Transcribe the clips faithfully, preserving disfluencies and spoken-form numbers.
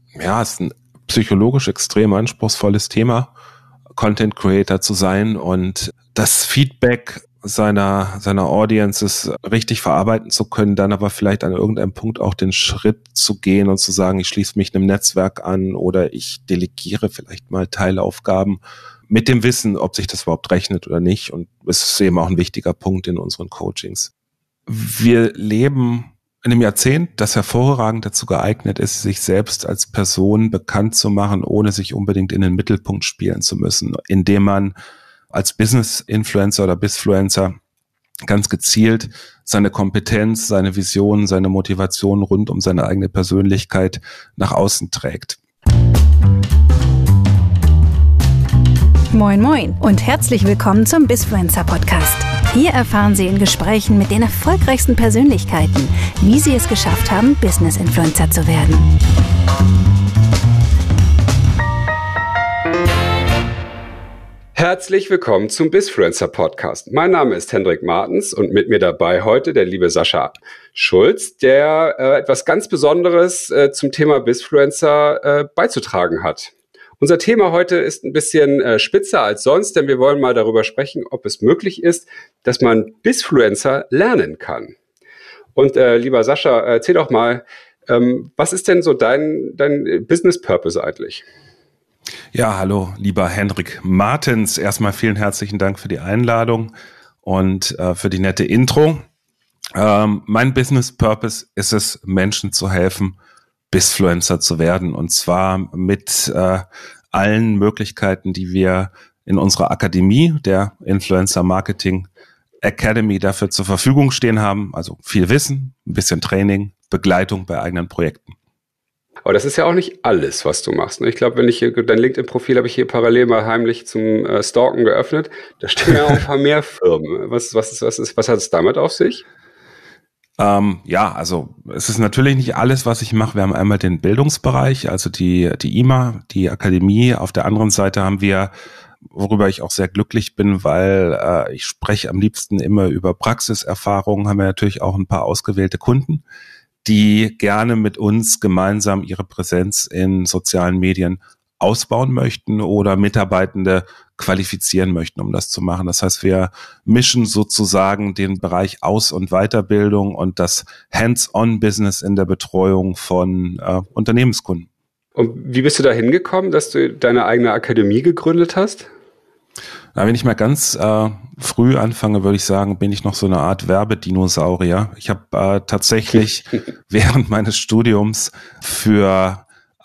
ja, es ist ein psychologisch extrem anspruchsvolles Thema, Content Creator zu sein und das Feedback seiner seiner Audiences richtig verarbeiten zu können, dann aber vielleicht an irgendeinem Punkt auch den Schritt zu gehen und zu sagen, ich schließe mich einem Netzwerk an oder ich delegiere vielleicht mal Teilaufgaben mit dem Wissen, ob sich das überhaupt rechnet oder nicht. Und es ist eben auch ein wichtiger Punkt in unseren Coachings. Wir leben in einem Jahrzehnt, das hervorragend dazu geeignet ist, sich selbst als Person bekannt zu machen, ohne sich unbedingt in den Mittelpunkt spielen zu müssen, indem man als Business-Influencer oder Bizfluencer ganz gezielt seine Kompetenz, seine Vision, seine Motivation rund um seine eigene Persönlichkeit nach außen trägt. Moin Moin und herzlich willkommen zum Bizfluencer Podcast. Hier erfahren Sie in Gesprächen mit den erfolgreichsten Persönlichkeiten, wie sie es geschafft haben, Business-Influencer zu werden. Herzlich willkommen zum Bizfluencer Podcast. Mein Name ist Hendrik Martens und mit mir dabei heute der liebe Sascha Schulz, der äh, etwas ganz Besonderes äh, zum Thema Bizfluencer äh, beizutragen hat. Unser Thema heute ist ein bisschen äh, spitzer als sonst, denn wir wollen mal darüber sprechen, ob es möglich ist, dass man Bizfluencer lernen kann. Und äh, lieber Sascha, erzähl doch mal, ähm, was ist denn so dein, dein Business Purpose eigentlich? Ja, hallo, lieber Hendrik Martens. Erstmal vielen herzlichen Dank für die Einladung und äh, für die nette Intro. Ähm, mein Business Purpose ist es, Menschen zu helfen, Bizfluencer zu werden, und zwar mit äh, allen Möglichkeiten, die wir in unserer Akademie, der Influencer Marketing Academy, dafür zur Verfügung stehen haben. Also viel Wissen, ein bisschen Training, Begleitung bei eigenen Projekten. Aber das ist ja auch nicht alles, was du machst. Ich glaube, wenn ich hier, dein LinkedIn-Profil habe ich hier parallel mal heimlich zum äh, Stalken geöffnet. Da stehen ja auch ein paar mehr Firmen. Was, was, ist, was, ist, was hat es damit auf sich? Ähm, ja, also es ist natürlich nicht alles, was ich mache. Wir haben einmal den Bildungsbereich, also die, die I M A, die Akademie. Auf der anderen Seite haben wir, worüber ich auch sehr glücklich bin, weil äh, ich spreche am liebsten immer über Praxiserfahrungen, haben wir natürlich auch ein paar ausgewählte Kunden, die gerne mit uns gemeinsam ihre Präsenz in sozialen Medien ausbauen möchten oder Mitarbeitende qualifizieren möchten, um das zu machen. Das heißt, wir mischen sozusagen den Bereich Aus- und Weiterbildung und das Hands-on-Business in der Betreuung von äh, Unternehmenskunden. Und wie bist du da hingekommen, dass du deine eigene Akademie gegründet hast? Na, wenn ich mal ganz äh, früh anfange, würde ich sagen, bin ich noch so eine Art Werbedinosaurier. Ich habe äh, tatsächlich während meines Studiums für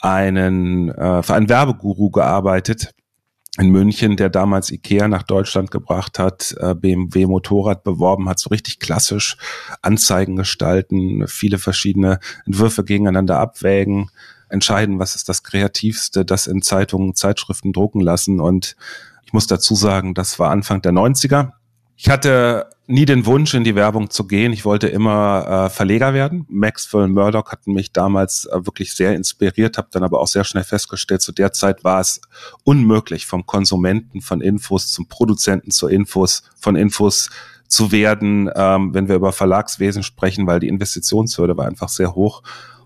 einen äh, für einen Werbeguru gearbeitet in München, der damals IKEA nach Deutschland gebracht hat, äh, B M W Motorrad beworben hat, so richtig klassisch Anzeigen gestalten, viele verschiedene Entwürfe gegeneinander abwägen, entscheiden, was ist das Kreativste, das in Zeitungen, Zeitschriften drucken lassen. Und ich muss dazu sagen, das war Anfang der neunziger. Ich hatte nie den Wunsch, in die Werbung zu gehen. Ich wollte immer äh, Verleger werden. Maxwell Murdoch hatten mich damals äh, wirklich sehr inspiriert, habe dann aber auch sehr schnell festgestellt, zu der Zeit war es unmöglich, vom Konsumenten von Infos zum Produzenten zu Infos, von Infos zu werden, ähm, wenn wir über Verlagswesen sprechen, weil die Investitionshürde war einfach sehr hoch.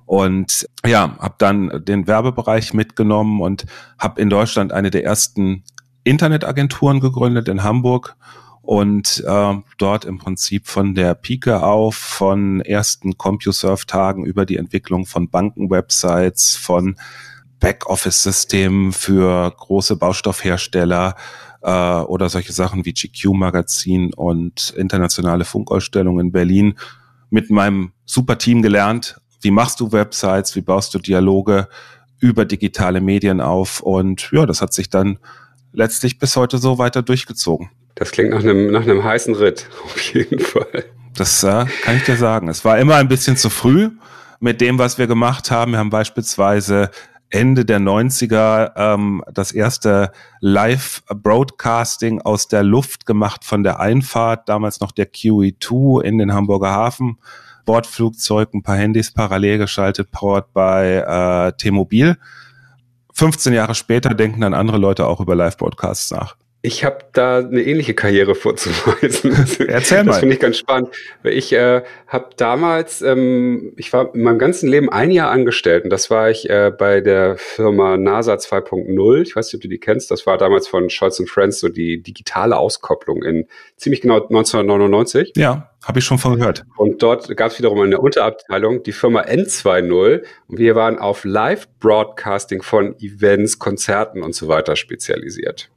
Und ja, habe dann den Werbebereich mitgenommen und habe in Deutschland eine der ersten Internetagenturen gegründet in Hamburg und äh, dort im Prinzip von der Pike auf, von ersten CompuServe-Tagen über die Entwicklung von Bankenwebsites, von Backoffice-Systemen für große Baustoffhersteller äh, oder solche Sachen wie G Q-Magazin und internationale Funkausstellungen in Berlin mit meinem super Team gelernt. Wie machst du Websites, wie baust du Dialoge über digitale Medien auf? Und ja, das hat sich dann letztlich bis heute so weiter durchgezogen. Das klingt nach einem, nach einem heißen Ritt, auf jeden Fall. Das äh, kann ich dir sagen. Es war immer ein bisschen zu früh mit dem, was wir gemacht haben. Wir haben beispielsweise Ende der neunziger ähm, das erste Live-Broadcasting aus der Luft gemacht von der Einfahrt, damals noch der Q E zwei in den Hamburger Hafen. Bordflugzeug, ein paar Handys parallel geschaltet, powered bei äh, T-Mobil. fünfzehn Jahre später denken dann andere Leute auch über Live-Broadcasts nach. Ich habe da eine ähnliche Karriere vorzuweisen. Erzähl mal. Das finde ich ganz spannend. Ich äh, habe damals, ähm, ich war in meinem ganzen Leben ein Jahr angestellt und das war ich äh, bei der Firma NASA zwei Punkt null. Ich weiß nicht, ob du die kennst. Das war damals von Scholz and Friends so die digitale Auskopplung in ziemlich genau neunzehnhundertneunundneunzig. Ja, habe ich schon von gehört. Und dort gab es wiederum eine Unterabteilung, die Firma N zwei null. Und wir waren auf Live-Broadcasting von Events, Konzerten und so weiter spezialisiert.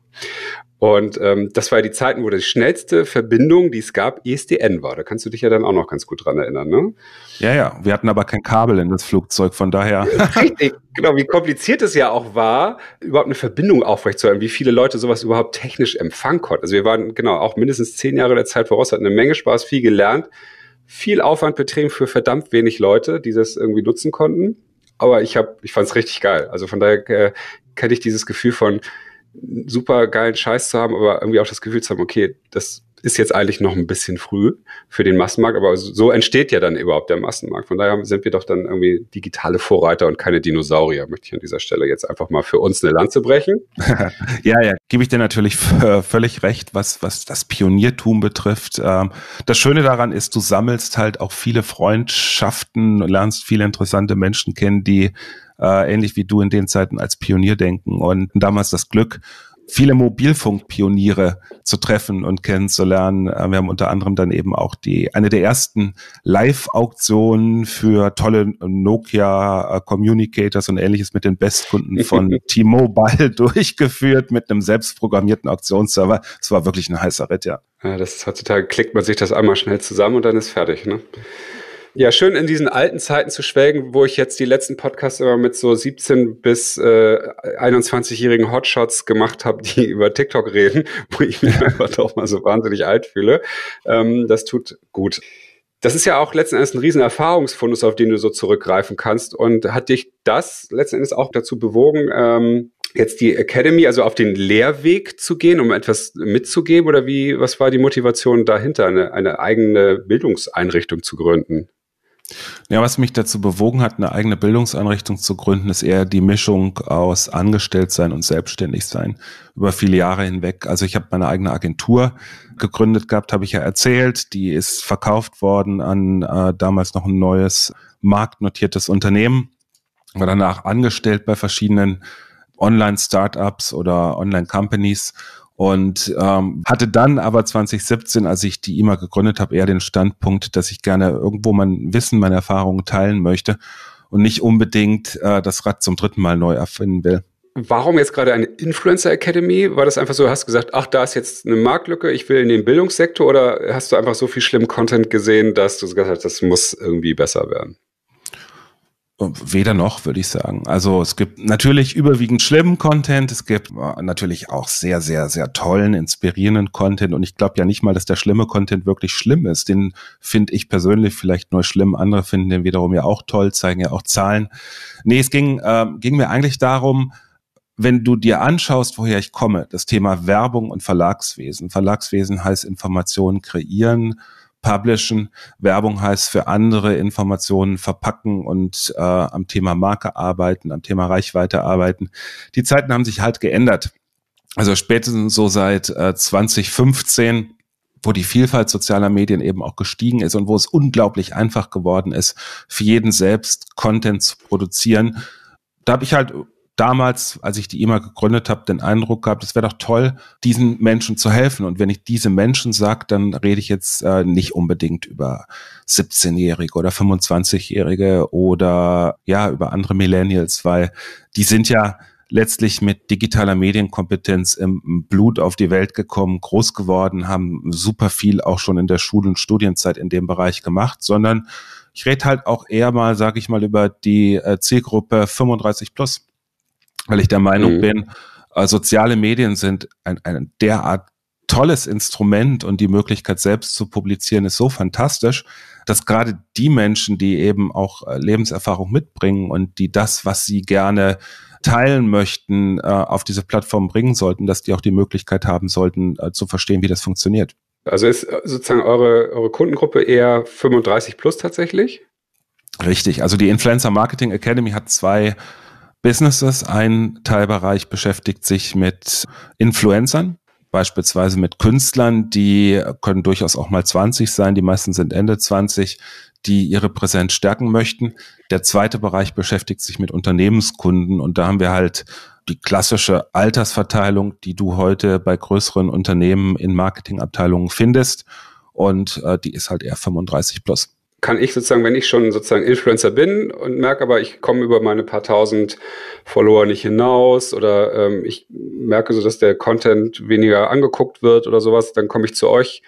Und ähm, das war die Zeiten, wo die schnellste Verbindung, die es gab, I S D N war. Da kannst du dich ja dann auch noch ganz gut dran erinnern, ne? Ja, ja. Wir hatten aber kein Kabel in das Flugzeug, von daher. Richtig, genau. Wie kompliziert es ja auch war, überhaupt eine Verbindung aufrechtzuerhalten, wie viele Leute sowas überhaupt technisch empfangen konnten. Also wir waren genau auch mindestens zehn Jahre der Zeit voraus, hatten eine Menge Spaß, viel gelernt, viel Aufwand betrieben für verdammt wenig Leute, die das irgendwie nutzen konnten. Aber ich habe, ich fand es richtig geil. Also von daher äh, kenne ich dieses Gefühl von super geilen Scheiß zu haben, aber irgendwie auch das Gefühl zu haben, okay, das ist jetzt eigentlich noch ein bisschen früh für den Massenmarkt, aber so entsteht ja dann überhaupt der Massenmarkt. Von daher sind wir doch dann irgendwie digitale Vorreiter und keine Dinosaurier, möchte ich an dieser Stelle jetzt einfach mal für uns eine Lanze brechen. Ja, ja, gebe ich dir natürlich f- völlig recht, was, was das Pioniertum betrifft. Ähm, das Schöne daran ist, du sammelst halt auch viele Freundschaften, lernst viele interessante Menschen kennen, die äh, ähnlich wie du in den Zeiten als Pionier denken und damals das Glück, viele Mobilfunkpioniere zu treffen und kennenzulernen. Wir haben unter anderem dann eben auch die eine der ersten Live-Auktionen für tolle Nokia Communicators und Ähnliches mit den Bestkunden von T-Mobile durchgeführt mit einem selbstprogrammierten Auktionsserver. Es war wirklich ein heißer Ritt, ja. Ja, das ist heutzutage, klickt man sich das einmal schnell zusammen und dann ist fertig, ne? Ja, schön in diesen alten Zeiten zu schwelgen, wo ich jetzt die letzten Podcasts immer mit so siebzehn bis einundzwanzig-jährigen Hotshots gemacht habe, die über TikTok reden, wo ich mich einfach doch mal so wahnsinnig alt fühle. Ähm, das tut gut. Das ist ja auch letzten Endes ein riesen Erfahrungsfundus, auf den du so zurückgreifen kannst. Und hat dich das letzten Endes auch dazu bewogen, ähm, jetzt die Academy, also auf den Lehrweg zu gehen, um etwas mitzugeben? Oder wie, was war die Motivation dahinter, eine, eine eigene Bildungseinrichtung zu gründen? Ja, was mich dazu bewogen hat, eine eigene Bildungseinrichtung zu gründen, ist eher die Mischung aus Angestelltsein und Selbstständigsein über viele Jahre hinweg. Also ich habe meine eigene Agentur gegründet gehabt, habe ich ja erzählt. Die ist verkauft worden an äh, damals noch ein neues marktnotiertes Unternehmen. War danach angestellt bei verschiedenen Online-Startups oder Online-Companies. Und ähm, hatte dann aber zwanzig siebzehn, als ich die I M A gegründet habe, eher den Standpunkt, dass ich gerne irgendwo mein Wissen, meine Erfahrungen teilen möchte und nicht unbedingt äh, das Rad zum dritten Mal neu erfinden will. Warum jetzt gerade eine Influencer Academy? War das einfach so, hast du gesagt, ach, da ist jetzt eine Marktlücke, ich will in den Bildungssektor, oder hast du einfach so viel schlimmen Content gesehen, dass du gesagt hast, das muss irgendwie besser werden? Weder noch, würde ich sagen. Also es gibt natürlich überwiegend schlimmen Content, es gibt natürlich auch sehr, sehr, sehr tollen, inspirierenden Content und ich glaube ja nicht mal, dass der schlimme Content wirklich schlimm ist. Den finde ich persönlich vielleicht nur schlimm, andere finden den wiederum ja auch toll, zeigen ja auch Zahlen. Nee, es ging, äh, ging mir eigentlich darum, wenn du dir anschaust, woher ich komme, das Thema Werbung und Verlagswesen. Verlagswesen heißt Informationen kreieren, publishen, Werbung heißt für andere Informationen verpacken und äh, am Thema Marke arbeiten, am Thema Reichweite arbeiten. Die Zeiten haben sich halt geändert. Also spätestens so seit äh, zwanzig fünfzehn, wo die Vielfalt sozialer Medien eben auch gestiegen ist und wo es unglaublich einfach geworden ist, für jeden selbst Content zu produzieren. Da habe ich halt damals, als ich die I M A gegründet habe, den Eindruck gehabt, es wäre doch toll, diesen Menschen zu helfen. Und wenn ich diese Menschen sage, dann rede ich jetzt äh, nicht unbedingt über siebzehnjährige oder fünfundzwanzigjährige oder ja über andere Millennials, weil die sind ja letztlich mit digitaler Medienkompetenz im Blut auf die Welt gekommen, groß geworden, haben super viel auch schon in der Schul- und Studienzeit in dem Bereich gemacht, sondern ich rede halt auch eher mal, sage ich mal, über die äh, Zielgruppe fünfunddreißig plus. Weil ich der Meinung mhm. bin, äh, soziale Medien sind ein, ein derart tolles Instrument und die Möglichkeit selbst zu publizieren ist so fantastisch, dass gerade die Menschen, die eben auch äh, Lebenserfahrung mitbringen und die das, was sie gerne teilen möchten, äh, auf diese Plattform bringen sollten, dass die auch die Möglichkeit haben sollten, äh, zu verstehen, wie das funktioniert. Also ist sozusagen eure, eure Kundengruppe eher fünfunddreißig plus tatsächlich? Richtig, also die Influencer Marketing Academy hat zwei Businesses. Ein Teilbereich beschäftigt sich mit Influencern. beispielsweise mit Künstlern, die können durchaus auch mal zwanzig sein, die meisten sind Ende zwanzig, die ihre Präsenz stärken möchten. Der zweite Bereich beschäftigt sich mit Unternehmenskunden und da haben wir halt die klassische Altersverteilung, die du heute bei größeren Unternehmen in Marketingabteilungen findest und äh, die ist halt eher fünfunddreißig plus. Kann ich sozusagen, wenn ich schon sozusagen Influencer bin und merke aber, ich komme über meine paar tausend Follower nicht hinaus oder ähm, ich merke so, dass der Content weniger angeguckt wird oder sowas, dann komme ich zu euch,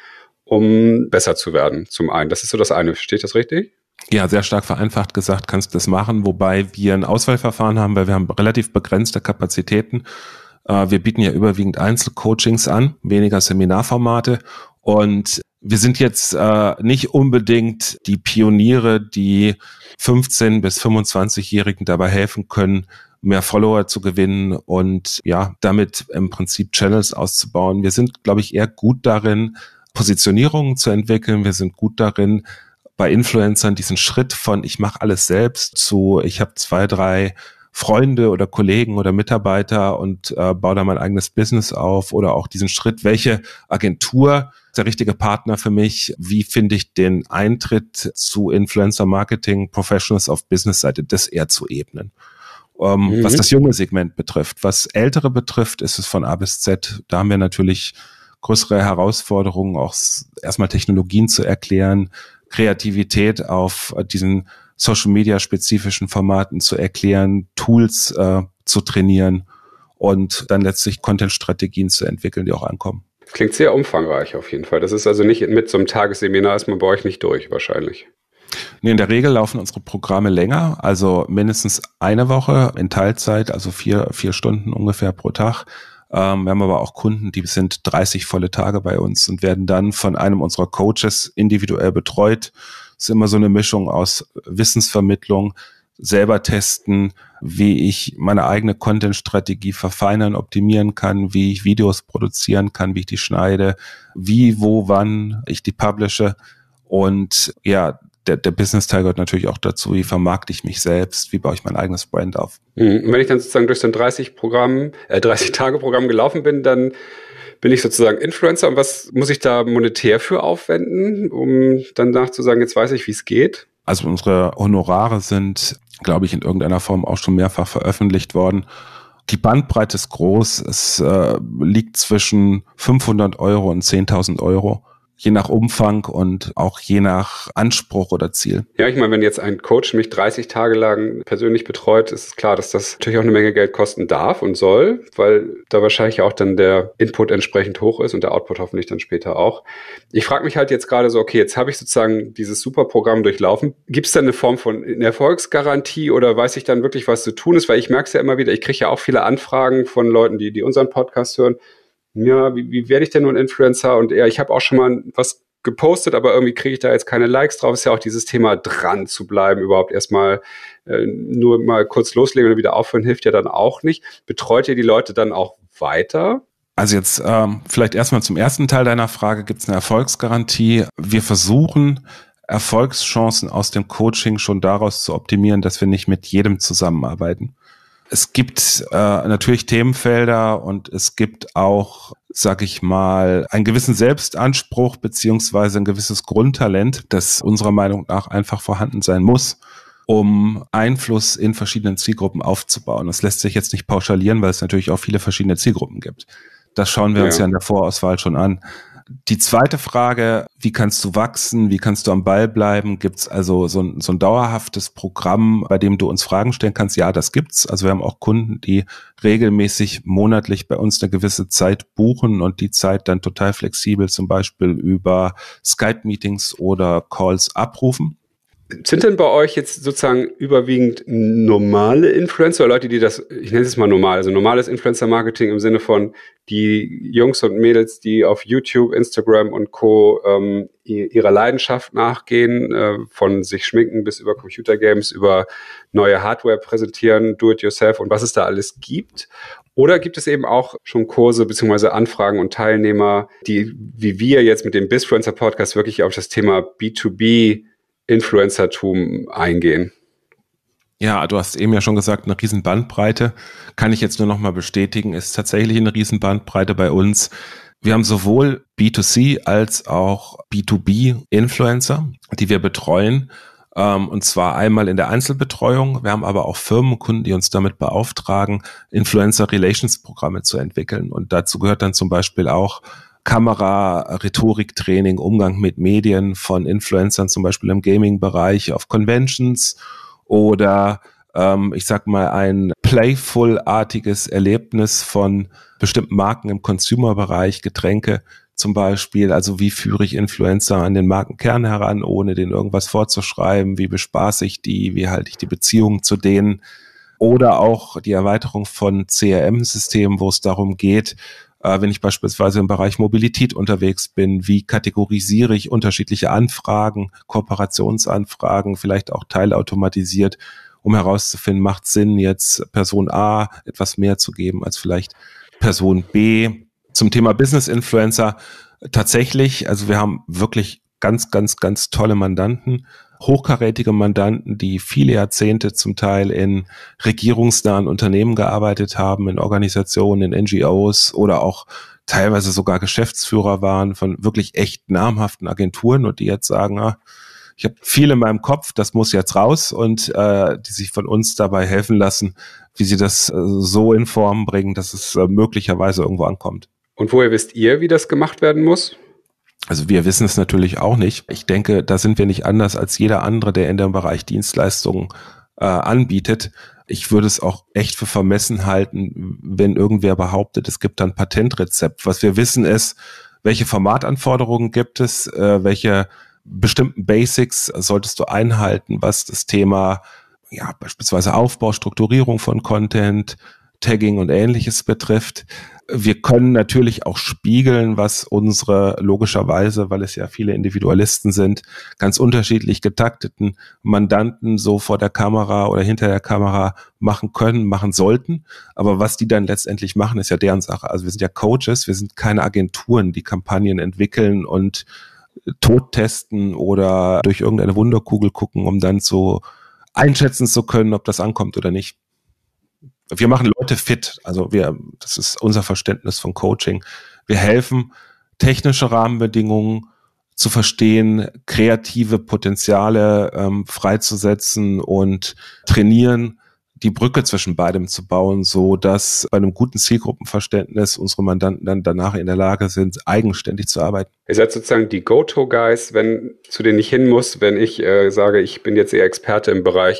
um besser zu werden, zum einen. Das ist so das eine. Verstehe ich das richtig? Ja, sehr stark vereinfacht gesagt kannst du das machen, wobei wir ein Auswahlverfahren haben, weil wir haben relativ begrenzte Kapazitäten. Äh, wir bieten ja überwiegend Einzelcoachings an, weniger Seminarformate und wir sind jetzt äh, nicht unbedingt die Pioniere, die fünfzehn- bis fünfundzwanzigjährigen dabei helfen können, mehr Follower zu gewinnen und ja, damit im Prinzip Channels auszubauen. Wir sind, glaube ich, eher gut darin, Positionierungen zu entwickeln. Wir sind gut darin, bei Influencern diesen Schritt von ich mache alles selbst zu ich habe zwei, drei Freunde oder Kollegen oder Mitarbeiter und äh, baue da mein eigenes Business auf oder auch diesen Schritt, welche Agentur ist der richtige Partner für mich, wie finde ich den Eintritt zu Influencer Marketing Professionals auf Business-Seite, das eher zu ebnen. Ähm, mhm. Was das junge Segment betrifft. Was ältere betrifft, ist es von A bis Z, da haben wir natürlich größere Herausforderungen, auch erstmal Technologien zu erklären, Kreativität auf diesen Social-Media-spezifischen Formaten zu erklären, Tools äh, zu trainieren und dann letztlich Content-Strategien zu entwickeln, die auch ankommen. Das klingt sehr umfangreich auf jeden Fall. Das ist also nicht mit so einem Tagesseminar, ist man bei euch nicht durch wahrscheinlich. Nee, in der Regel laufen unsere Programme länger, also mindestens eine Woche in Teilzeit, also vier, vier Stunden ungefähr pro Tag. Ähm, wir haben aber auch Kunden, die sind dreißig volle Tage bei uns und werden dann von einem unserer Coaches individuell betreut. Es ist immer so eine Mischung aus Wissensvermittlung, selber testen, wie ich meine eigene Content-Strategie verfeinern, optimieren kann, wie ich Videos produzieren kann, wie ich die schneide, wie, wo, wann ich die publishe. Und ja, der, der Business-Teil gehört natürlich auch dazu, wie vermarkte ich mich selbst, wie baue ich mein eigenes Brand auf. Und wenn ich dann sozusagen durch so ein dreißig Programm, äh, dreißig-Tage-Programm gelaufen bin, dann bin ich sozusagen Influencer. Und was muss ich da monetär für aufwenden, um danach zu sagen, jetzt weiß ich, wie es geht? Also unsere Honorare sind, glaube ich, in irgendeiner Form auch schon mehrfach veröffentlicht worden. Die Bandbreite ist groß. Es äh, liegt zwischen fünfhundert Euro und zehntausend Euro. Je nach Umfang und auch je nach Anspruch oder Ziel. Ja, ich meine, wenn jetzt ein Coach mich dreißig Tage lang persönlich betreut, ist es klar, dass das natürlich auch eine Menge Geld kosten darf und soll, weil da wahrscheinlich auch dann der Input entsprechend hoch ist und der Output hoffentlich dann später auch. Ich frage mich halt jetzt gerade so, okay, jetzt habe ich sozusagen dieses super Programm durchlaufen. Gibt es da eine Form von Erfolgsgarantie oder weiß ich dann wirklich, was zu tun ist? Weil ich merke es ja immer wieder, ich kriege ja auch viele Anfragen von Leuten, die, die unseren Podcast hören. Ja, wie, wie werde ich denn nun Influencer? Und ja, ich habe auch schon mal was gepostet, aber irgendwie kriege ich da jetzt keine Likes drauf. Ist ja auch dieses Thema, dran zu bleiben, überhaupt erstmal äh, nur mal kurz loslegen und wieder aufhören, hilft ja dann auch nicht. Betreut ihr die Leute dann auch weiter? Also jetzt ähm, vielleicht erstmal zum ersten Teil deiner Frage, gibt es eine Erfolgsgarantie? Wir versuchen, Erfolgschancen aus dem Coaching schon daraus zu optimieren, dass wir nicht mit jedem zusammenarbeiten. Es gibt äh, natürlich Themenfelder und es gibt auch, sag ich mal, einen gewissen Selbstanspruch beziehungsweise ein gewisses Grundtalent, das unserer Meinung nach einfach vorhanden sein muss, um Einfluss in verschiedenen Zielgruppen aufzubauen. Das lässt sich jetzt nicht pauschalieren, weil es natürlich auch viele verschiedene Zielgruppen gibt. Das schauen wir ja. uns ja in der Vorauswahl schon an. Die zweite Frage, wie kannst du wachsen, wie kannst du am Ball bleiben? Gibt's also so ein, so ein dauerhaftes Programm, bei dem du uns Fragen stellen kannst? Ja, das gibt's. Also wir haben auch Kunden, die regelmäßig monatlich bei uns eine gewisse Zeit buchen und die Zeit dann total flexibel zum Beispiel über Skype-Meetings oder Calls abrufen. Sind denn bei euch jetzt sozusagen überwiegend normale Influencer, oder Leute, die das, ich nenne es mal normal, also normales Influencer-Marketing im Sinne von die Jungs und Mädels, die auf YouTube, Instagram und Co. Ähm, ihrer Leidenschaft nachgehen, äh, von sich schminken bis über Computergames, über neue Hardware präsentieren, Do-it-yourself und was es da alles gibt? Oder gibt es eben auch schon Kurse beziehungsweise Anfragen und Teilnehmer, die wie wir jetzt mit dem Bizfluencer-Podcast wirklich auf das Thema B zwei B Influencertum eingehen? Ja, du hast eben ja schon gesagt, eine riesen Bandbreite. Kann ich jetzt nur noch mal bestätigen, ist tatsächlich eine riesen Bandbreite bei uns. Wir haben sowohl B zwei C als auch B zwei B Influencer, die wir betreuen. Und zwar einmal in der Einzelbetreuung. Wir haben aber auch Firmenkunden, die uns damit beauftragen, Influencer-Relations-Programme zu entwickeln. Und dazu gehört dann zum Beispiel auch Kamera, Rhetoriktraining, Umgang mit Medien von Influencern, zum Beispiel im Gaming-Bereich auf Conventions oder ähm, ich sag mal ein Playful-artiges Erlebnis von bestimmten Marken im Consumer-Bereich, Getränke zum Beispiel, also wie führe ich Influencer an den Markenkern heran, ohne denen irgendwas vorzuschreiben, wie bespaße ich die, wie halte ich die Beziehung zu denen oder auch die Erweiterung von C R M-Systemen, wo es darum geht, äh, wenn ich beispielsweise im Bereich Mobilität unterwegs bin, wie kategorisiere ich unterschiedliche Anfragen, Kooperationsanfragen, vielleicht auch teilautomatisiert, um herauszufinden, macht Sinn, jetzt Person A etwas mehr zu geben als vielleicht Person B. Zum Thema Business Influencer tatsächlich, also wir haben wirklich ganz, ganz, ganz tolle Mandanten, hochkarätige Mandanten, die viele Jahrzehnte zum Teil in regierungsnahen Unternehmen gearbeitet haben, in Organisationen, in N G Os oder auch teilweise sogar Geschäftsführer waren von wirklich echt namhaften Agenturen und die jetzt sagen, ah, ich habe viel in meinem Kopf, das muss jetzt raus und äh, die sich von uns dabei helfen lassen, wie sie das äh, so in Form bringen, dass es äh, möglicherweise irgendwo ankommt. Und woher wisst ihr, wie das gemacht werden muss? Also wir wissen es natürlich auch nicht. Ich denke, da sind wir nicht anders als jeder andere, der in dem Bereich Dienstleistungen äh, anbietet. Ich würde es auch echt für vermessen halten, wenn irgendwer behauptet, es gibt ein Patentrezept. Was wir wissen ist, welche Formatanforderungen gibt es, äh, welche bestimmten Basics solltest du einhalten, was das Thema ja beispielsweise Aufbau, Strukturierung von Content, Tagging und Ähnliches betrifft. Wir können natürlich auch spiegeln, was unsere logischerweise, weil es ja viele Individualisten sind, ganz unterschiedlich getakteten Mandanten so vor der Kamera oder hinter der Kamera machen können, machen sollten. Aber was die dann letztendlich machen, ist ja deren Sache. Also wir sind ja Coaches, wir sind keine Agenturen, die Kampagnen entwickeln und tot testen oder durch irgendeine Wunderkugel gucken, um dann so einschätzen zu können, ob das ankommt oder nicht. Wir machen Leute fit, also wir, das ist unser Verständnis von Coaching. Wir helfen, technische Rahmenbedingungen zu verstehen, kreative Potenziale ähm, freizusetzen und trainieren, die Brücke zwischen beidem zu bauen, so dass bei einem guten Zielgruppenverständnis unsere Mandanten dann danach in der Lage sind, eigenständig zu arbeiten. Ihr seid sozusagen die Go-To-Guys, wenn zu denen ich hin muss, wenn ich äh, sage, ich bin jetzt eher Experte im Bereich.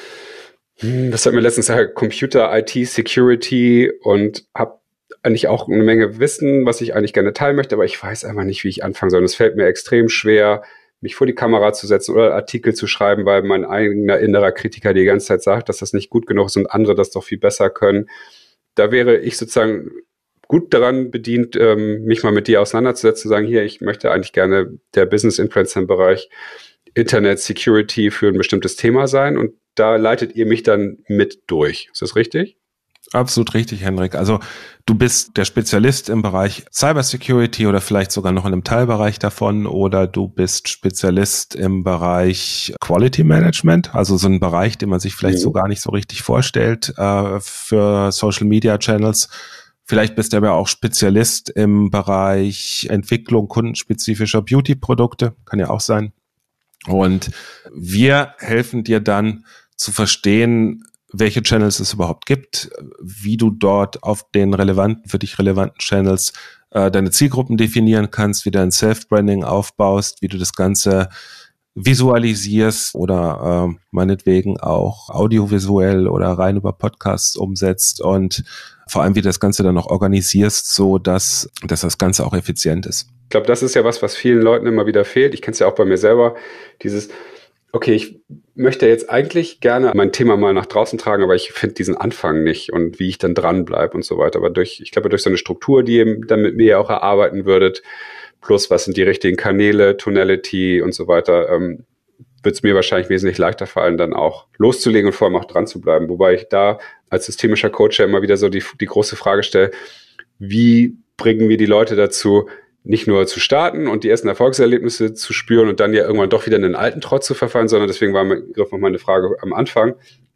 Das hat mir letztens gesagt, Computer, I T, Security und habe eigentlich auch eine Menge Wissen, was ich eigentlich gerne teilen möchte, aber ich weiß einfach nicht, wie ich anfangen soll. Und es fällt mir extrem schwer, mich vor die Kamera zu setzen oder Artikel zu schreiben, weil mein eigener innerer Kritiker die ganze Zeit sagt, dass das nicht gut genug ist und andere das doch viel besser können. Da wäre ich sozusagen gut daran bedient, mich mal mit dir auseinanderzusetzen, zu sagen, hier, ich möchte eigentlich gerne der Business-Influencer im Bereich Internet Security für ein bestimmtes Thema sein und da leitet ihr mich dann mit durch. Ist das richtig? Absolut richtig, Henrik. Also du bist der Spezialist im Bereich Cybersecurity oder vielleicht sogar noch in einem Teilbereich davon oder du bist Spezialist im Bereich Quality Management, also so ein Bereich, den man sich vielleicht mhm. so gar nicht so richtig vorstellt äh, für Social Media Channels. Vielleicht bist du aber auch Spezialist im Bereich Entwicklung kundenspezifischer Beauty-Produkte, kann ja auch sein. Und wir helfen dir dann zu verstehen, welche Channels es überhaupt gibt, wie du dort auf den relevanten, für dich relevanten Channels äh, deine Zielgruppen definieren kannst, wie du ein Self-Branding aufbaust, wie du das Ganze visualisierst oder äh, meinetwegen auch audiovisuell oder rein über Podcasts umsetzt und vor allem, wie du das Ganze dann auch organisierst, so dass, dass das Ganze auch effizient ist. Ich glaube, das ist ja was, was vielen Leuten immer wieder fehlt. Ich kenne es ja auch bei mir selber, dieses okay, ich möchte jetzt eigentlich gerne mein Thema mal nach draußen tragen, aber ich finde diesen Anfang nicht und wie ich dann dranbleibe und so weiter. Aber durch, ich glaube, durch so eine Struktur, die ihr dann mit mir auch erarbeiten würdet, plus was sind die richtigen Kanäle, Tonality und so weiter, ähm, wird es mir wahrscheinlich wesentlich leichter fallen, dann auch loszulegen und vor allem auch dran zu bleiben. Wobei ich da als systemischer Coach ja immer wieder so die, die große Frage stelle, wie bringen wir die Leute dazu, nicht nur zu starten und die ersten Erfolgserlebnisse zu spüren und dann ja irgendwann doch wieder in den alten Trott zu verfallen, sondern deswegen war mein Griff noch meine Frage am Anfang.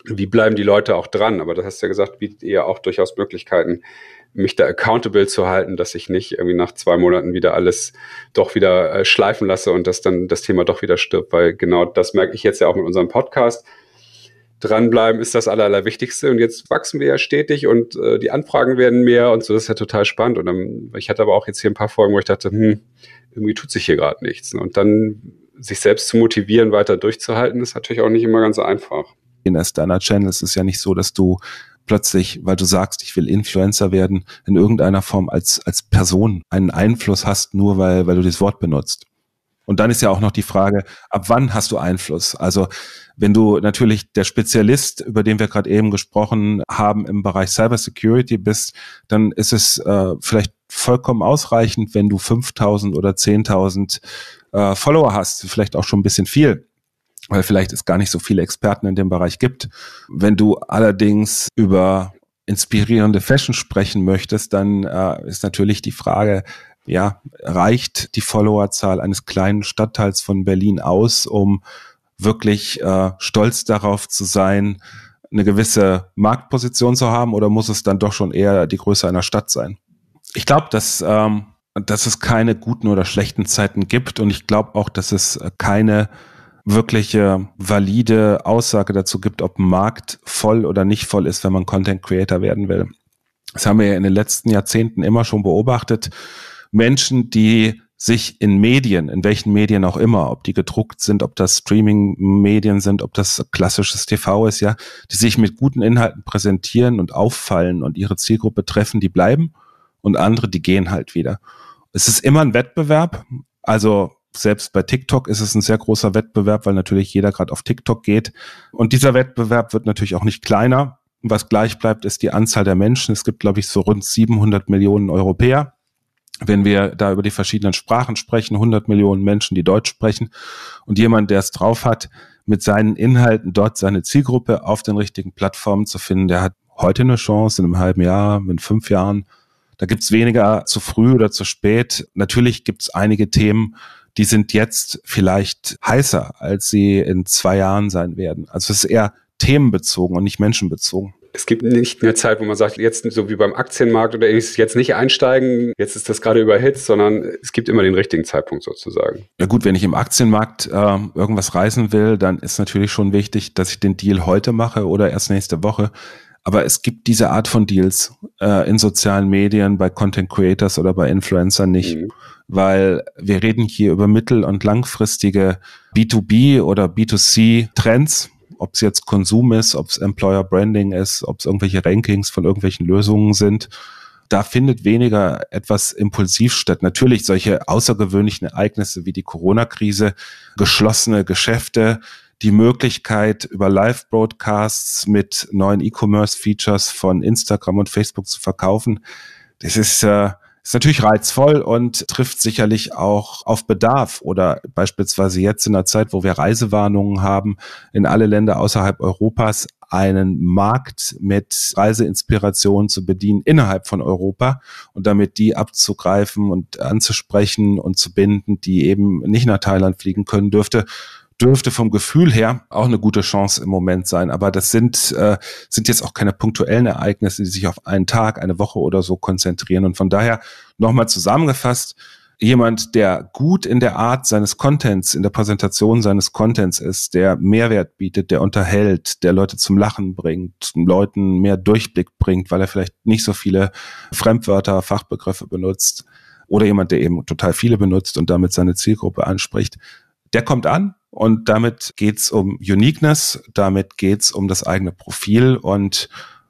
wie bleiben die Leute auch dran? Aber das hast du ja gesagt, bietet ihr auch durchaus Möglichkeiten, mich da accountable zu halten, dass ich nicht irgendwie nach zwei Monaten wieder alles doch wieder äh, schleifen lasse und dass dann das Thema doch wieder stirbt, weil genau das merke ich jetzt ja auch mit unserem Podcast. Dranbleiben ist das Aller, Allerwichtigste und jetzt wachsen wir ja stetig und äh, die Anfragen werden mehr und so, das ist ja total spannend und dann, ich hatte aber auch jetzt hier ein paar Folgen, wo ich dachte, hm, irgendwie tut sich hier gerade nichts. Ne? Und dann sich selbst zu motivieren, weiter durchzuhalten, ist natürlich auch nicht immer ganz einfach. In deiner Channels ist ja nicht so, dass du plötzlich, weil du sagst, ich will Influencer werden, in irgendeiner Form als als Person einen Einfluss hast, nur weil weil du das Wort benutzt. Und dann ist ja auch noch die Frage, ab wann hast du Einfluss? Also wenn du natürlich der Spezialist, über den wir gerade eben gesprochen haben, im Bereich Cybersecurity bist, dann ist es äh, vielleicht vollkommen ausreichend, wenn du fünftausend oder zehntausend äh, Follower hast, vielleicht auch schon ein bisschen viel, weil vielleicht es gar nicht so viele Experten in dem Bereich gibt. Wenn du allerdings über inspirierende Fashion sprechen möchtest, dann äh, ist natürlich die Frage, ja, reicht die Followerzahl eines kleinen Stadtteils von Berlin aus, um wirklich äh, stolz darauf zu sein, eine gewisse Marktposition zu haben, oder muss es dann doch schon eher die Größe einer Stadt sein? Ich glaube, dass, ähm, dass es keine guten oder schlechten Zeiten gibt und ich glaube auch, dass es keine wirkliche valide Aussage dazu gibt, ob ein Markt voll oder nicht voll ist, wenn man Content Creator werden will. Das haben wir ja in den letzten Jahrzehnten immer schon beobachtet. Menschen, die sich in Medien, in welchen Medien auch immer, ob die gedruckt sind, ob das Streaming-Medien sind, ob das klassisches T V ist, ja, die sich mit guten Inhalten präsentieren und auffallen und ihre Zielgruppe treffen, die bleiben und andere, die gehen halt wieder. Es ist immer ein Wettbewerb, also selbst bei TikTok ist es ein sehr großer Wettbewerb, weil natürlich jeder gerade auf TikTok geht. Und dieser Wettbewerb wird natürlich auch nicht kleiner. Was gleich bleibt, ist die Anzahl der Menschen. Es gibt, glaube ich, so rund siebenhundert Millionen Europäer. Wenn wir da über die verschiedenen Sprachen sprechen, hundert Millionen Menschen, die Deutsch sprechen. Und jemand, der es drauf hat, mit seinen Inhalten dort seine Zielgruppe auf den richtigen Plattformen zu finden, der hat heute eine Chance, in einem halben Jahr, in fünf Jahren. Da gibt's weniger zu früh oder zu spät. Natürlich gibt's einige Themen, die sind jetzt vielleicht heißer, als sie in zwei Jahren sein werden. Also es ist eher themenbezogen und nicht menschenbezogen. Es gibt nicht eine Zeit, wo man sagt, jetzt so wie beim Aktienmarkt oder ähnliches, jetzt nicht einsteigen, jetzt ist das gerade überhitzt, sondern es gibt immer den richtigen Zeitpunkt sozusagen. Ja gut, wenn ich im Aktienmarkt äh, irgendwas reißen will, dann ist natürlich schon wichtig, dass ich den Deal heute mache oder erst nächste Woche. Aber es gibt diese Art von Deals äh, in sozialen Medien, bei Content Creators oder bei Influencern nicht. Mhm. Weil wir reden hier über mittel- und langfristige B zwei B oder B zwei C Trends, ob es jetzt Konsum ist, ob es Employer Branding ist, ob es irgendwelche Rankings von irgendwelchen Lösungen sind. Da findet weniger etwas impulsiv statt. Natürlich solche außergewöhnlichen Ereignisse wie die Corona-Krise, geschlossene Geschäfte, die Möglichkeit, über Live-Broadcasts mit neuen E-Commerce-Features von Instagram und Facebook zu verkaufen, das ist, äh, ist natürlich reizvoll und trifft sicherlich auch auf Bedarf. Oder beispielsweise jetzt in der Zeit, wo wir Reisewarnungen haben, in alle Länder außerhalb Europas einen Markt mit Reiseinspiration zu bedienen innerhalb von Europa und damit die abzugreifen und anzusprechen und zu binden, die eben nicht nach Thailand fliegen können, dürfte dürfte vom Gefühl her auch eine gute Chance im Moment sein. Aber das sind äh, sind jetzt auch keine punktuellen Ereignisse, die sich auf einen Tag, eine Woche oder so konzentrieren. Und von daher nochmal zusammengefasst, jemand, der gut in der Art seines Contents, in der Präsentation seines Contents ist, der Mehrwert bietet, der unterhält, der Leute zum Lachen bringt, Leuten mehr Durchblick bringt, weil er vielleicht nicht so viele Fremdwörter, Fachbegriffe benutzt, oder jemand, der eben total viele benutzt und damit seine Zielgruppe anspricht, der kommt an. Und damit geht's um Uniqueness, damit geht's um das eigene Profil und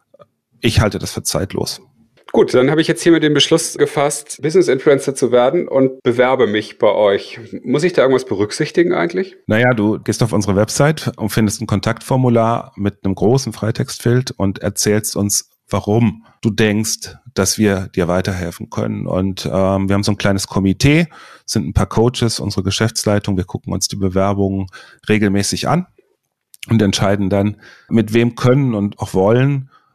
ich halte das für zeitlos. Gut, dann habe ich jetzt hiermit den Beschluss gefasst, Business-Influencer zu werden und bewerbe mich bei euch. Muss ich da irgendwas berücksichtigen eigentlich? Naja, du gehst auf unsere Website und findest ein Kontaktformular mit einem großen Freitextfeld und erzählst uns, warum du denkst, dass wir dir weiterhelfen können. Und ähm, wir haben so ein kleines Komitee, sind ein paar Coaches, unsere Geschäftsleitung, wir gucken uns die Bewerbungen regelmäßig an und entscheiden dann, mit wem können und auch wollen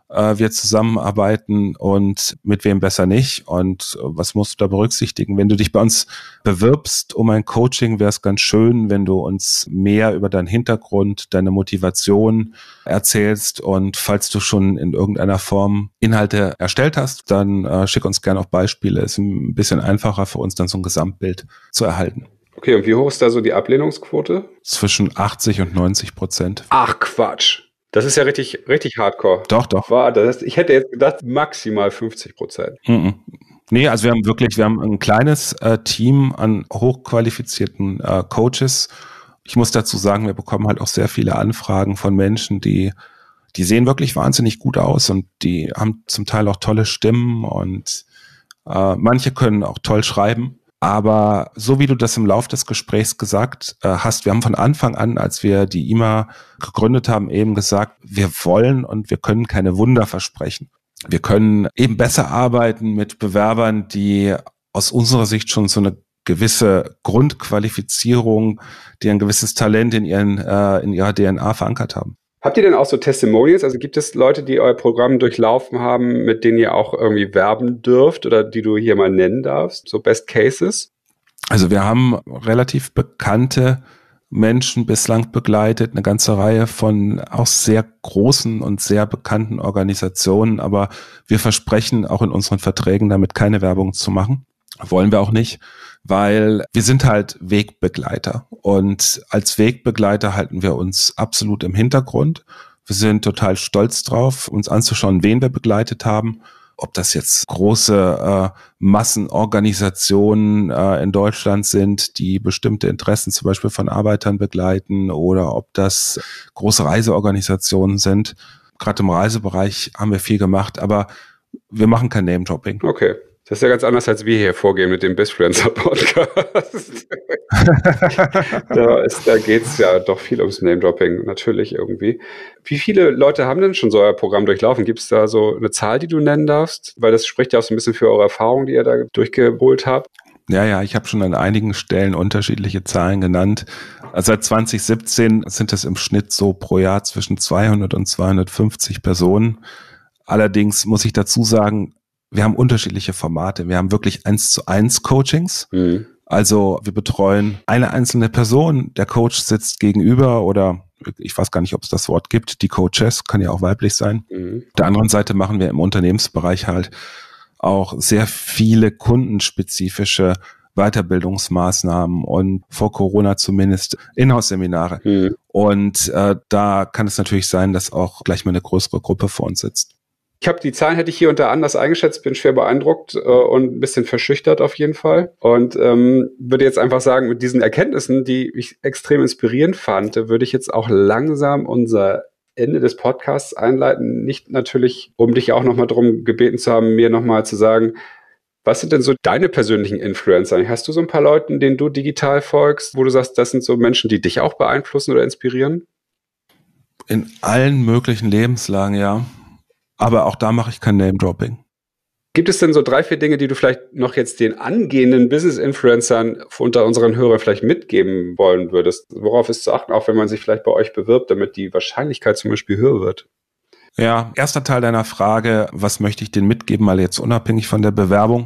äh, wir zusammenarbeiten und mit wem besser nicht und äh, was musst du da berücksichtigen? Wenn du dich bei uns bewirbst um ein Coaching, wäre es ganz schön, wenn du uns mehr über deinen Hintergrund, deine Motivation erzählst und falls du schon in irgendeiner Form Inhalte erstellt hast, dann äh, schick uns gerne auch Beispiele. Ist ein bisschen einfacher für uns, dann so ein Gesamtbild zu erhalten. Okay, und wie hoch ist da so die Ablehnungsquote? Zwischen achtzig und neunzig Prozent. Ach Quatsch. Das ist ja richtig, richtig hardcore. Doch, doch. War das, ich hätte jetzt gedacht, maximal fünfzig Prozent. Mm-mm. Nee, also wir haben wirklich, wir haben ein kleines äh, Team an hochqualifizierten äh, Coaches. Ich muss dazu sagen, wir bekommen halt auch sehr viele Anfragen von Menschen, die, die sehen wirklich wahnsinnig gut aus und die haben zum Teil auch tolle Stimmen und äh, manche können auch toll schreiben. Aber so wie du das im Lauf des Gesprächs gesagt äh, hast, wir haben von Anfang an, als wir die I M A gegründet haben, eben gesagt, wir wollen und wir können keine Wunder versprechen. Wir können eben besser arbeiten mit Bewerbern, die aus unserer Sicht schon so eine gewisse Grundqualifizierung, die ein gewisses Talent in ihren äh, in ihrer D N A verankert haben. Habt ihr denn auch so Testimonials? Also gibt es Leute, die euer Programm durchlaufen haben, mit denen ihr auch irgendwie werben dürft oder die du hier mal nennen darfst? So Best Cases? Also wir haben relativ bekannte Menschen bislang begleitet, eine ganze Reihe von auch sehr großen und sehr bekannten Organisationen, aber wir versprechen auch in unseren Verträgen damit keine Werbung zu machen. Wollen wir auch nicht, weil wir sind halt Wegbegleiter und als Wegbegleiter halten wir uns absolut im Hintergrund. Wir sind total stolz drauf, uns anzuschauen, wen wir begleitet haben, ob das jetzt große äh, Massenorganisationen äh, in Deutschland sind, die bestimmte Interessen zum Beispiel von Arbeitern begleiten oder ob das große Reiseorganisationen sind. Gerade im Reisebereich haben wir viel gemacht, aber wir machen kein Name-Dropping. Okay. Das ist ja ganz anders, als wir hier vorgehen mit dem BizFluencer-Podcast. da ist, da geht's ja doch viel ums Name-Dropping, natürlich irgendwie. Wie viele Leute haben denn schon so euer Programm durchlaufen? Gibt es da so eine Zahl, die du nennen darfst? Weil das spricht ja auch so ein bisschen für eure Erfahrung, die ihr da durchgeholt habt. Ja, ja, ich habe schon an einigen Stellen unterschiedliche Zahlen genannt. Also seit zwanzig siebzehn sind es im Schnitt so pro Jahr zwischen zweihundert und zweihundertfünfzig Personen. Allerdings muss ich dazu sagen, wir haben unterschiedliche Formate. Wir haben wirklich eins zu eins Coachings. Mhm. Also wir betreuen eine einzelne Person. Der Coach sitzt gegenüber oder ich weiß gar nicht, ob es das Wort gibt. Die Coaches, kann ja auch weiblich sein. Mhm. Auf der anderen Seite machen wir im Unternehmensbereich halt auch sehr viele kundenspezifische Weiterbildungsmaßnahmen und vor Corona zumindest Inhouse-Seminare. Mhm. Und äh, da kann es natürlich sein, dass auch gleich mal eine größere Gruppe vor uns sitzt. Ich habe die Zahlen, hätte ich hier und da anders eingeschätzt, bin schwer beeindruckt äh, und ein bisschen verschüchtert auf jeden Fall. Und ähm, würde jetzt einfach sagen, mit diesen Erkenntnissen, die ich extrem inspirierend fand, würde ich jetzt auch langsam unser Ende des Podcasts einleiten. Nicht natürlich, um dich auch nochmal darum gebeten zu haben, mir nochmal zu sagen, was sind denn so deine persönlichen Influencer? Hast du so ein paar Leuten, denen du digital folgst, wo du sagst, das sind so Menschen, die dich auch beeinflussen oder inspirieren? In allen möglichen Lebenslagen, ja. Aber auch da mache ich kein Name-Dropping. Gibt es denn so drei, vier Dinge, die du vielleicht noch jetzt den angehenden Business-Influencern unter unseren Hörern vielleicht mitgeben wollen würdest? Worauf ist zu achten, auch wenn man sich vielleicht bei euch bewirbt, damit die Wahrscheinlichkeit zum Beispiel höher wird? Ja, erster Teil deiner Frage, was möchte ich denen mitgeben, mal jetzt unabhängig von der Bewerbung.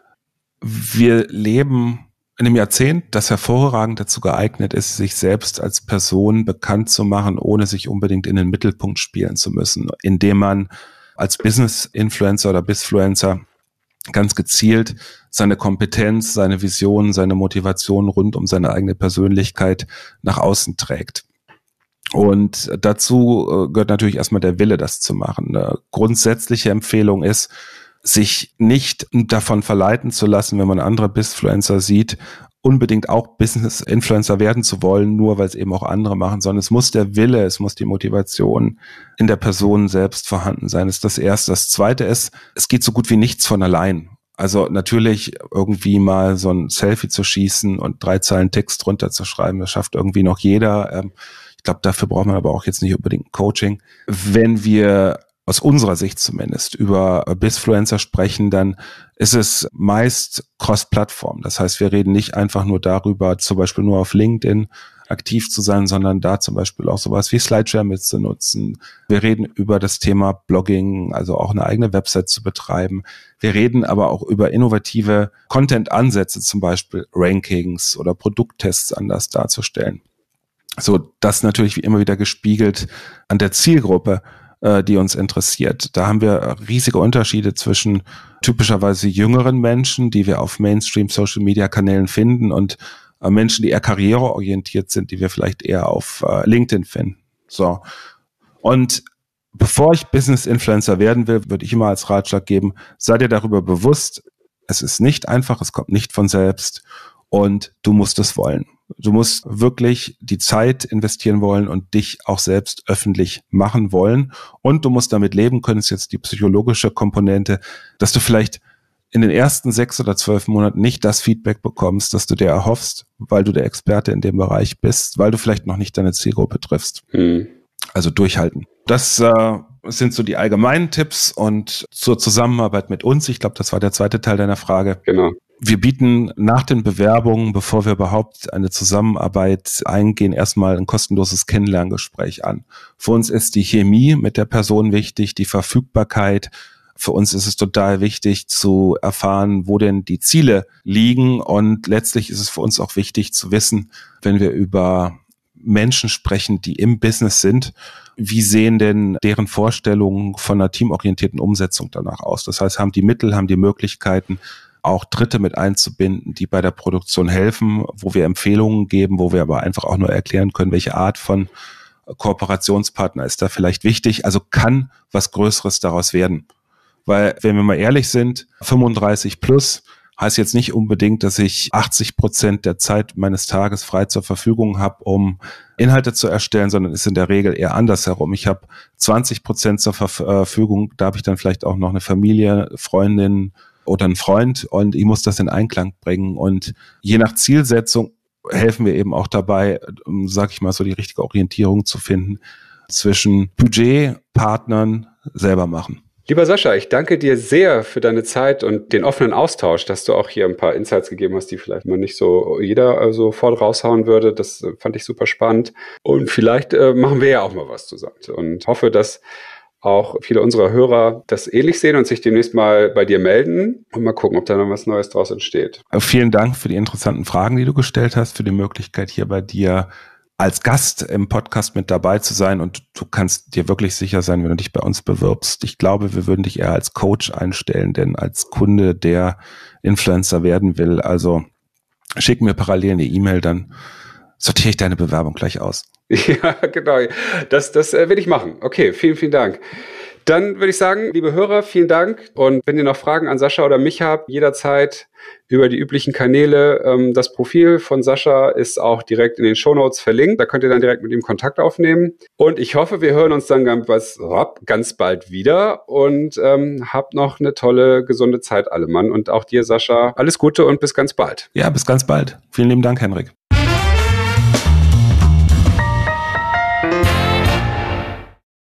Wir leben in einem Jahrzehnt, das hervorragend dazu geeignet ist, sich selbst als Person bekannt zu machen, ohne sich unbedingt in den Mittelpunkt spielen zu müssen, indem man als Business-Influencer oder Bizfluencer ganz gezielt seine Kompetenz, seine Vision, seine Motivation rund um seine eigene Persönlichkeit nach außen trägt. Und dazu gehört natürlich erstmal der Wille, das zu machen. Eine grundsätzliche Empfehlung ist, sich nicht davon verleiten zu lassen, wenn man andere Bizfluencer sieht, unbedingt auch Business-Influencer werden zu wollen, nur weil es eben auch andere machen, sondern es muss der Wille, es muss die Motivation in der Person selbst vorhanden sein. Das ist das Erste. Das Zweite ist, es geht so gut wie nichts von allein. Also natürlich irgendwie mal so ein Selfie zu schießen und drei Zeilen Text runterzuschreiben, das schafft irgendwie noch jeder. Ich glaube, dafür braucht man aber auch jetzt nicht unbedingt ein Coaching. Wenn wir aus unserer Sicht zumindest über Bizfluencer sprechen, dann ist es meist Cross-Plattform. Das heißt, wir reden nicht einfach nur darüber, zum Beispiel nur auf LinkedIn aktiv zu sein, sondern da zum Beispiel auch sowas wie Slideshare mitzunutzen. Wir reden über das Thema Blogging, also auch eine eigene Website zu betreiben. Wir reden aber auch über innovative Content-Ansätze, zum Beispiel Rankings oder Produkttests anders darzustellen. So, das natürlich wie immer wieder gespiegelt an der Zielgruppe, äh, die uns interessiert. Da haben wir riesige Unterschiede zwischen typischerweise jüngeren Menschen, die wir auf Mainstream-Social-Media-Kanälen finden, und äh, Menschen, die eher karriereorientiert sind, die wir vielleicht eher auf äh, LinkedIn finden. So. Und bevor ich Business-Influencer werden will, würde ich immer als Ratschlag geben, sei dir darüber bewusst, es ist nicht einfach, es kommt nicht von selbst und du musst es wollen. Du musst wirklich die Zeit investieren wollen und dich auch selbst öffentlich machen wollen. Und du musst damit leben können, ist jetzt die psychologische Komponente, dass du vielleicht in den ersten sechs oder zwölf Monaten nicht das Feedback bekommst, das du dir erhoffst, weil du der Experte in dem Bereich bist, weil du vielleicht noch nicht deine Zielgruppe triffst. Hm. Also durchhalten. Das äh, sind so die allgemeinen Tipps, und zur Zusammenarbeit mit uns, ich glaube, das war der zweite Teil deiner Frage. Genau. Wir bieten nach den Bewerbungen, bevor wir überhaupt eine Zusammenarbeit eingehen, erstmal ein kostenloses Kennenlerngespräch an. Für uns ist die Chemie mit der Person wichtig, die Verfügbarkeit. Für uns ist es total wichtig zu erfahren, wo denn die Ziele liegen, und letztlich ist es für uns auch wichtig zu wissen, wenn wir über Menschen sprechen, die im Business sind, wie sehen denn deren Vorstellungen von einer teamorientierten Umsetzung danach aus? Das heißt, haben die Mittel, haben die Möglichkeiten, auch Dritte mit einzubinden, die bei der Produktion helfen, wo wir Empfehlungen geben, wo wir aber einfach auch nur erklären können, welche Art von Kooperationspartner ist da vielleicht wichtig. Also kann was Größeres daraus werden. Weil, wenn wir mal ehrlich sind, fünfunddreißig plus heißt jetzt nicht unbedingt, dass ich achtzig Prozent der Zeit meines Tages frei zur Verfügung habe, um Inhalte zu erstellen, sondern ist in der Regel eher andersherum. Ich habe zwanzig Prozent zur Verfügung, da habe ich dann vielleicht auch noch eine Familie, Freundin oder einen Freund, und ich muss das in Einklang bringen. Und je nach Zielsetzung helfen wir eben auch dabei, um, sag ich mal, so die richtige Orientierung zu finden zwischen Budget, Partnern, selber machen. Lieber Sascha, ich danke dir sehr für deine Zeit und den offenen Austausch, dass du auch hier ein paar Insights gegeben hast, die vielleicht mal nicht so jeder sofort raushauen würde. Das fand ich super spannend. Und vielleicht äh, machen wir ja auch mal was zusammen. Und hoffe, dass auch viele unserer Hörer das ähnlich sehen und sich demnächst mal bei dir melden und mal gucken, ob da noch was Neues draus entsteht. Vielen Dank für die interessanten Fragen, die du gestellt hast, für die Möglichkeit, hier bei dir als Gast im Podcast mit dabei zu sein, und du kannst dir wirklich sicher sein, wenn du dich bei uns bewirbst. Ich glaube, wir würden dich eher als Coach einstellen, denn als Kunde, der Influencer werden will. Also schick mir parallel eine E-Mail, dann sortiere ich deine Bewerbung gleich aus. Ja, genau. Das, das äh, will ich machen. Okay, vielen, vielen Dank. Dann würde ich sagen, liebe Hörer, vielen Dank. Und wenn ihr noch Fragen an Sascha oder mich habt, jederzeit über die üblichen Kanäle. Ähm, das Profil von Sascha ist auch direkt in den Shownotes verlinkt. Da könnt ihr dann direkt mit ihm Kontakt aufnehmen. Und ich hoffe, wir hören uns dann ganz, ganz bald wieder. Und ähm, habt noch eine tolle, gesunde Zeit, alle Mann. Und auch dir, Sascha, alles Gute und bis ganz bald. Ja, bis ganz bald. Vielen lieben Dank, Henrik.